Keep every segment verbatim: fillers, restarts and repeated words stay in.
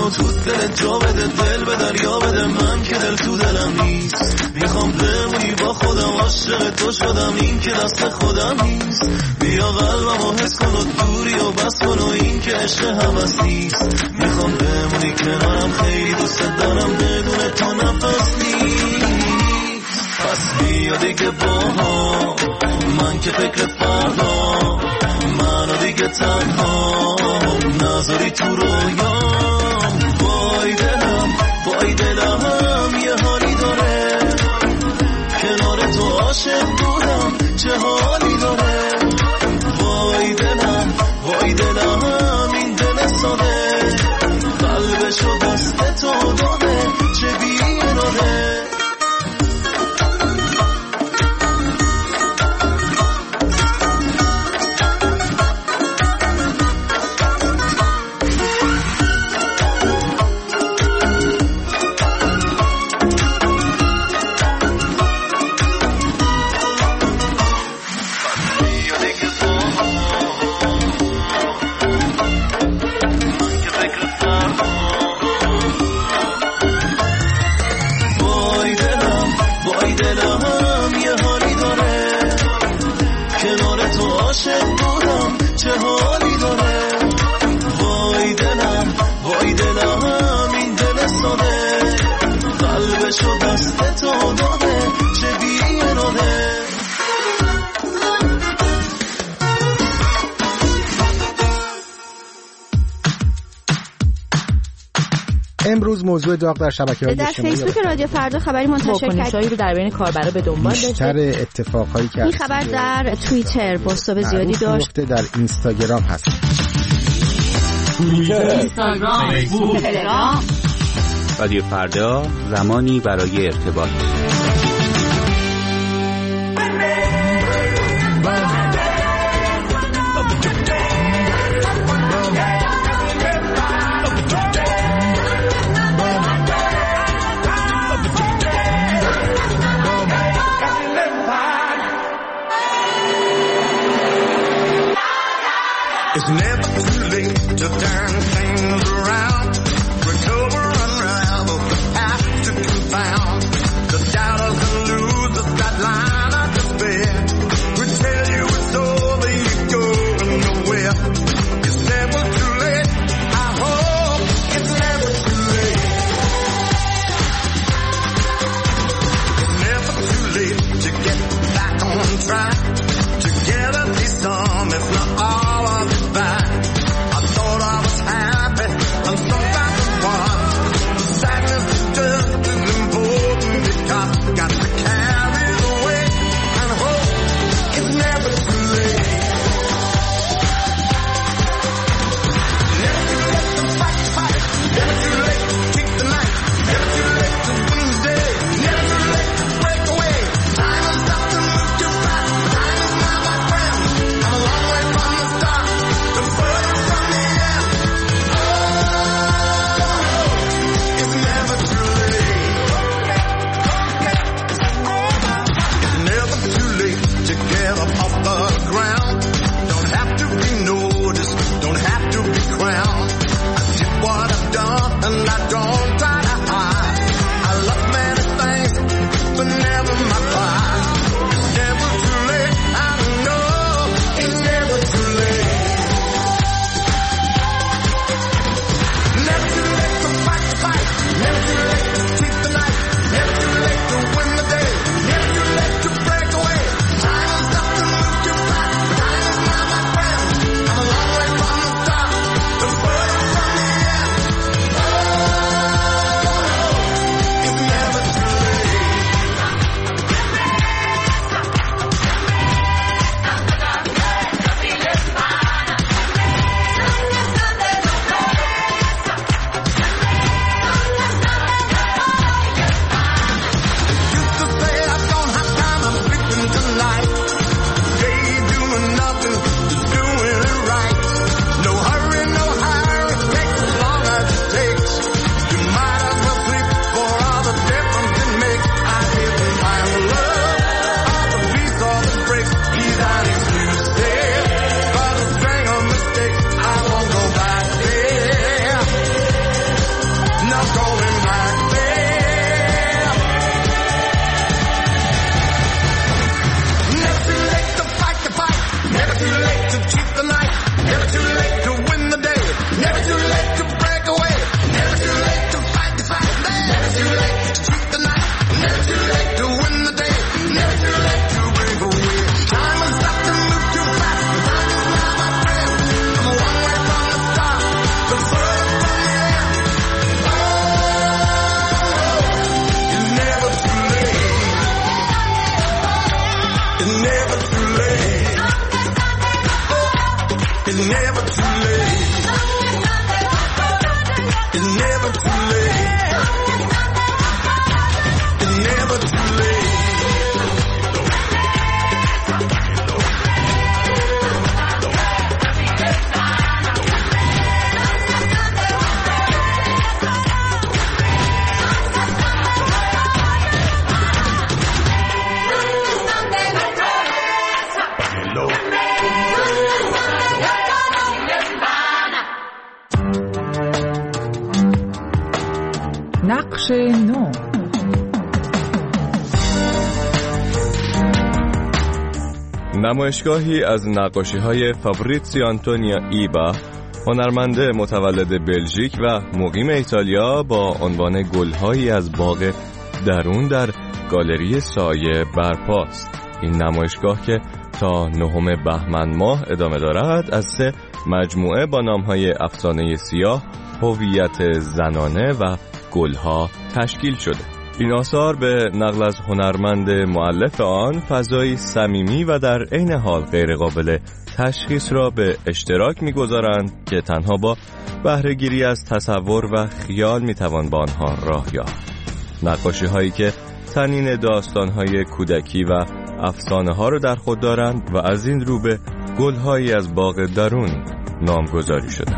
منو تو دلت جا بده، دل به دریا بده، من که دل تو دلم نیست. میخوام بمونی با خودم، عاشق تو شدم، این که دست خودم نیست. بیا قلبمو حس کن و دوری و بس کن و این که عشق هوس نیست. میخوام بمونی کنارم، خیلی دوست دارم، بدون تو نفس نیست. پس بیا دیگه با هم، من که فکر فردا، منو دیگه تنها نذاری تو رویام. وای دلم وای دلم یه حالی داره، کنار تو عاشق بودم چه حالی داره. وای دلم وای دلم این دل ساده، قلبشو دست تو داده چه بیراده. امروز موضوع داغ در شبکه‌های در اجتماعی فیسبوک رادیو فردا خبری منتشر کرد رو در بین کاربرا به دنبال داشت. بیشتر اتفاقایی که این خبر در توییتر بازتاب زیادی داشت، در اینستاگرام هست. توییتر، اینستاگرام، فیسبوک، تلگرام. رادیو فردا، زمانی برای ارتباط. It's never too late to turn things around, recover, unravel the past to confound. The doubters and losers, that line of despair, we tell you it's over, you're going nowhere. It's never too late, I hope it's never too late. It's never too late to get back on track, together be some, if not all of it back. I thought I was happy, and sometimes it was. The sadness is just as important because I got to carry the weight and hope it's never too late. Never too late to fight the fight, never too late to kick the night, never too late to win the day, never too late to break away. Time is not to move too fast, time is not my friend. I'm a long way from the start, the further from the end. Oh, it's never too late. It's never too late to get up off the ground. Don't have to be noticed, don't have to be crowned. I did what I've done and I don't try to hide. I love many things, but never my pride. It's never too late, I know it's never too late. Never too late to fight the fight, never too late to keep the night, never too late to win the day, never too late to break away. Time is not to move too fast, time is not my friend. I'm a long way from the start, the further from the end. Oh, never too late. It's never too late. It's never too late. نقش نو. نمایشگاهی از نقاشی‌های فابریزیو آنتونیو ایبا، هنرمند متولد بلژیک و مقیم ایتالیا، با عنوان گل‌هایی از باغ درون در گالری سایه برپاست. این نمایشگاه که تا نهم بهمن ماه ادامه دارد، از سه مجموعه با نام‌های افسانه سیاه، هویت زنانه و گل‌ها تشکیل شده. این آثار به نقل از هنرمند مؤلف آن فضایی صمیمی و در عین حال غیر قابل تشخیص را به اشتراک می‌گذارند که تنها با بهره‌گیری از تصور و خیال می‌توان با آنها راه یافت. نقاشی‌هایی که طنین داستان‌های کودکی و افسانه‌ها را در خود دارند و از این رو به گل‌هایی از باغ درون نامگذاری شده.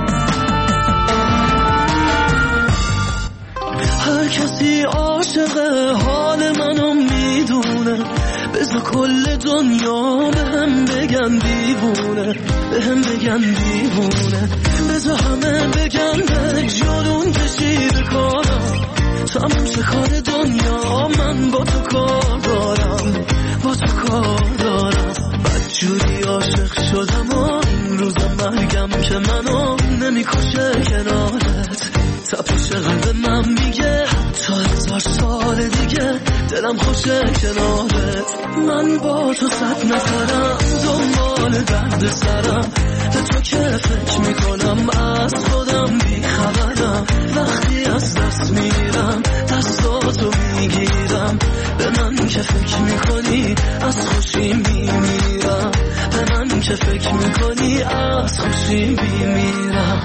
هر کسی عاشق حال منو میدونه، بذار کل دنیا به هم بگن دیوونه، به هم بگن دیوونه، بذار همه بگن به جلون کشیده کارم، تموم شه کار دنیا، من با تو کار دارم، با تو کار دارم. بدجوری عاشق شدم و این روزا مرگم که منو نمیکشه کنارت، تپش قلب من میگه تا هزار سال دیگه دلم خوشه کنارت. من با تو صد نفرم دنبال درد سرم، به تو که فکر میکنم از خودم بیخبرم، وقتی از دست میرم دستاتو میگیرم، به من که فکر میکنی از خوشی میمیرم، به من که فکر میکنی از خوشی میمیرم.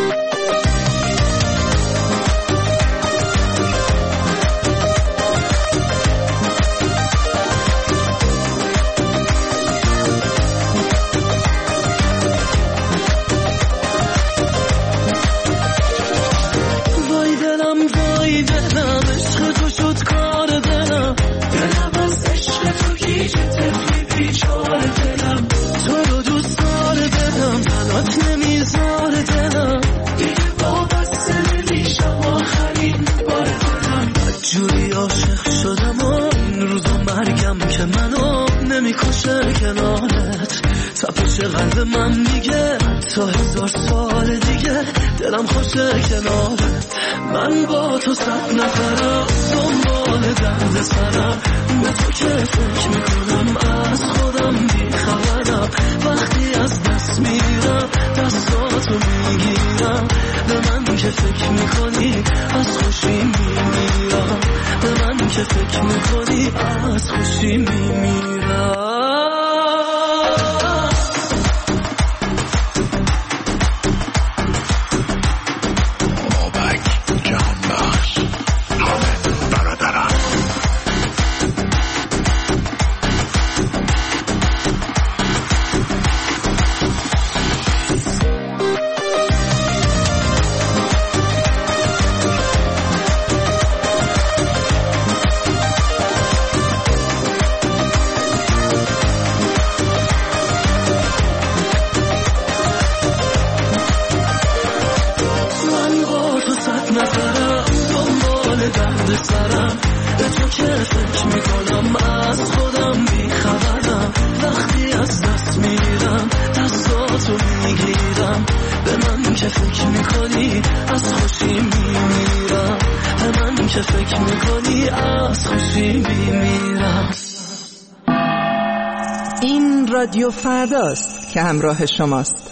قلب من میگه تا هزار سال دیگه دلم خوشه کنارت. من با تو صد نفرم دنبال درد سرم، به تو که فکر میکنم از خودم بیخبرم، وقتی از دست میرم دستاتو میگیرم، به من که فکر میکنی از خوشی میمیرم، به من که فکر میکنی از خوشی میمیرم. این رادیو فرداست که همراه شماست.